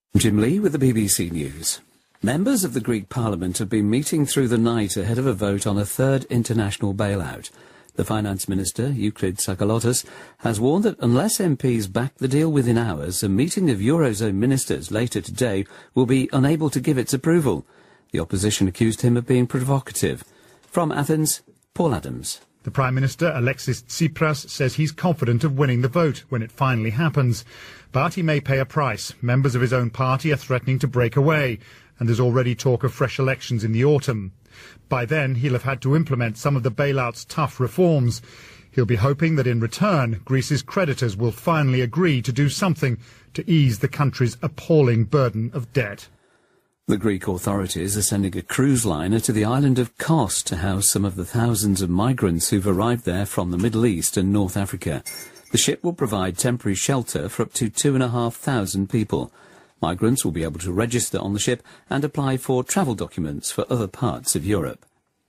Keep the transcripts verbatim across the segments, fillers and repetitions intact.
Jim Lee with the B B C News. Members of the Greek Parliament have been meeting through the night ahead of a vote on a third international bailout. The Finance Minister, Euclid Tsakalotos, has warned that unless M Ps back the deal within hours, a meeting of Eurozone ministers later today will be unable to give its approval. The opposition accused him of being provocative. From Athens, Paul Adams. The Prime Minister, Alexis Tsipras, says he's confident of winning the vote when it finally happens. But he may pay a price. Members of his own party are threatening to break away, and there's already talk of fresh elections in the autumn. By then, he'll have had to implement some of the bailout's tough reforms. He'll be hoping that in return, Greece's creditors will finally agree to do something to ease the country's appalling burden of debt. The Greek authorities are sending a cruise liner to the island of Kos to house some of the thousands of migrants who've arrived there from the Middle East and North Africa. The ship will provide temporary shelter for up to two and a half thousand people. Migrants will be able to register on the ship and apply for travel documents for other parts of Europe.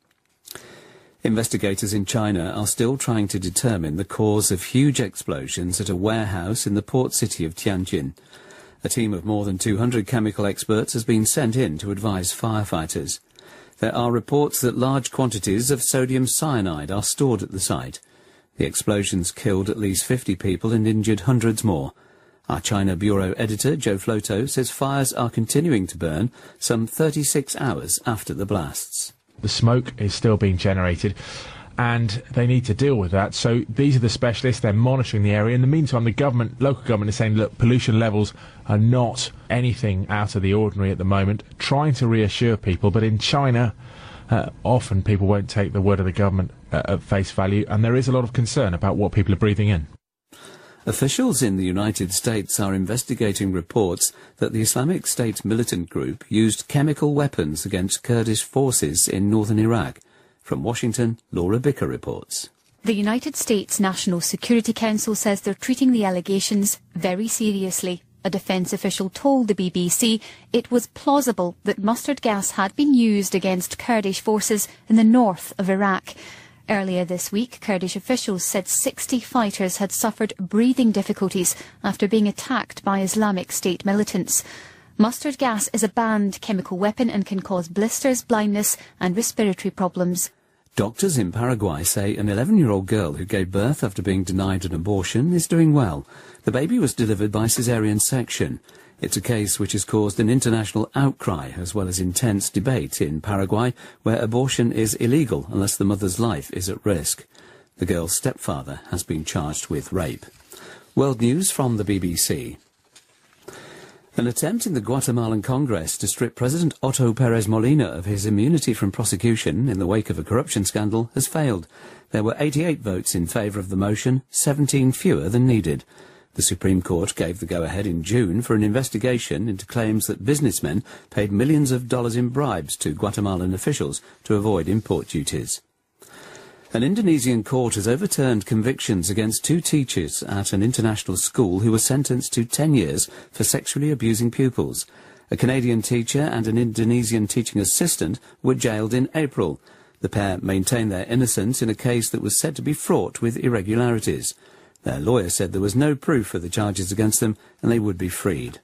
Investigators in China are still trying to determine the cause of huge explosions at a warehouse in the port city of Tianjin. A team of more than two hundred chemical experts has been sent in to advise firefighters. There are reports that large quantities of sodium cyanide are stored at the site. The explosions killed at least fifty people and injured hundreds more. Our China Bureau editor, Joe Floto, says fires are continuing to burn some thirty-six hours after the blasts. The smoke is still being generated, and they need to deal with that. So these are the specialists, they're monitoring the area. In the meantime, the government, local government is saying, look, pollution levels are not anything out of the ordinary at the moment, trying to reassure people. But in China, uh, often people won't take the word of the government uh, at face value, and there is a lot of concern about what people are breathing in. Officials in the United States are investigating reports that the Islamic State militant group used chemical weapons against Kurdish forces in northern Iraq. From Washington, Laura Bicker reports. The United States National Security Council says they're treating the allegations very seriously. A defence official told the B B C it was plausible that mustard gas had been used against Kurdish forces in the north of Iraq. Earlier this week, Kurdish officials said sixty fighters had suffered breathing difficulties after being attacked by Islamic State militants. Mustard gas is a banned chemical weapon and can cause blisters, blindness and respiratory problems. Doctors in Paraguay say an eleven-year-old girl who gave birth after being denied an abortion is doing well. The baby was delivered by caesarean section. It's a case which has caused an international outcry as well as intense debate in Paraguay, where abortion is illegal unless the mother's life is at risk. The girl's stepfather has been charged with rape. World News from the B B C. An attempt in the Guatemalan Congress to strip President Otto Perez Molina of his immunity from prosecution in the wake of a corruption scandal has failed. There were eighty-eight votes in favour of the motion, seventeen fewer than needed. The Supreme Court gave the go-ahead in June for an investigation into claims that businessmen paid millions of dollars in bribes to Guatemalan officials to avoid import duties. An Indonesian court has overturned convictions against two teachers at an international school who were sentenced to ten years for sexually abusing pupils. A Canadian teacher and an Indonesian teaching assistant were jailed in April. The pair maintained their innocence in a case that was said to be fraught with irregularities. Their lawyer said there was no proof of the charges against them and they would be freed.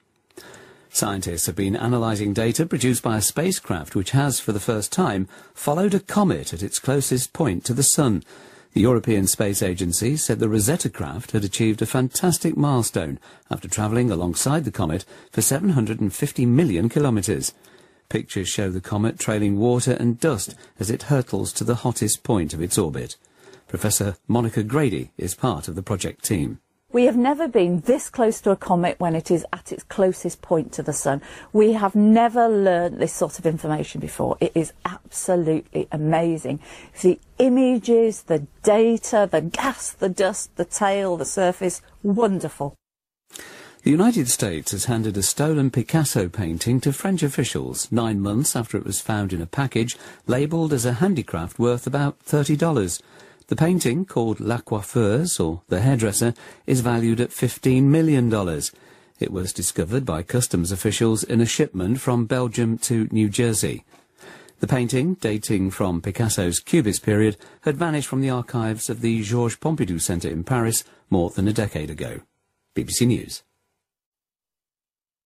Scientists have been analysing data produced by a spacecraft which has, for the first time, followed a comet at its closest point to the Sun. The European Space Agency said the Rosetta craft had achieved a fantastic milestone after travelling alongside the comet for seven hundred fifty million kilometres. Pictures show the comet trailing water and dust as it hurtles to the hottest point of its orbit. Professor Monica Grady is part of the project team. We have never been this close to a comet when it is at its closest point to the Sun. We have never learned this sort of information before. It is absolutely amazing. The images, the data, the gas, the dust, the tail, the surface, wonderful. The United States has handed a stolen Picasso painting to French officials nine months after it was found in a package labelled as a handicraft worth about thirty dollars. The painting, called La Coiffeuse, or The Hairdresser, is valued at fifteen million dollars. It was discovered by customs officials in a shipment from Belgium to New Jersey. The painting, dating from Picasso's Cubist period, had vanished from the archives of the Georges Pompidou Centre in Paris more than a decade ago. B B C News.